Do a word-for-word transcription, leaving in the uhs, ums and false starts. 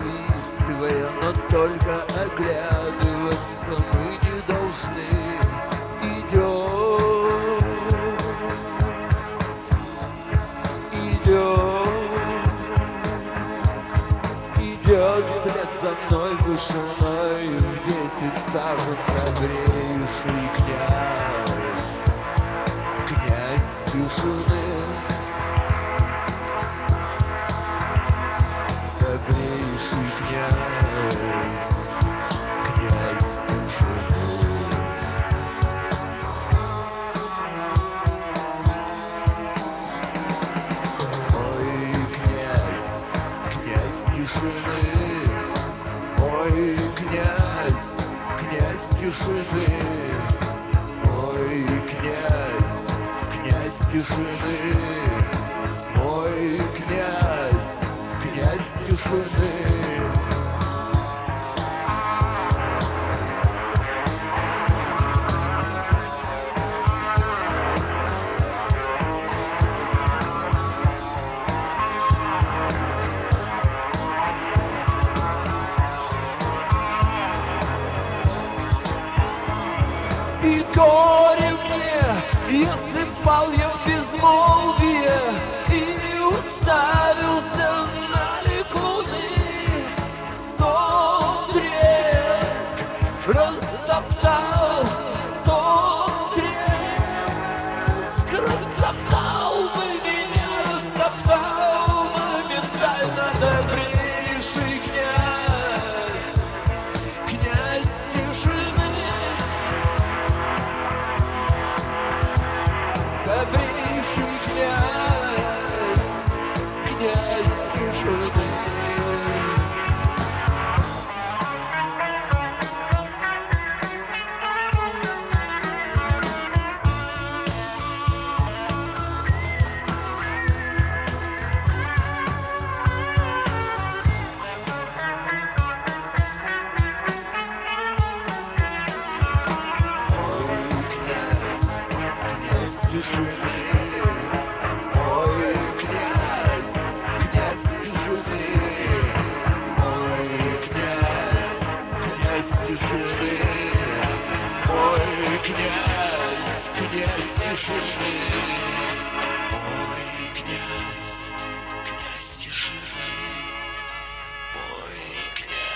насвистывая, но только оглядываться мы не должны. Идет, идет, идет вслед за мной вышиной в десять сажен добрейший князь, князь тишины. Добрейший князь, князь тишины. Ой, князь, князь тишины. Ой, князь, князь тишины. Ой, князь, князь тишины. Ой, князь, князь тишины. И горе мне, если впал я в безмолвие и не уставился на лик луны. Сто треск растоптал, сто треск растоптал бы меня, растоптал моментально добрейший князь, князь тишины. Добрейший князь, князь тишины. Ой, князь, князь тишины. Ой, князь, князь тишины. Ой, князь, князь тишины. Ой, князь, князь тишины. Ой, князь.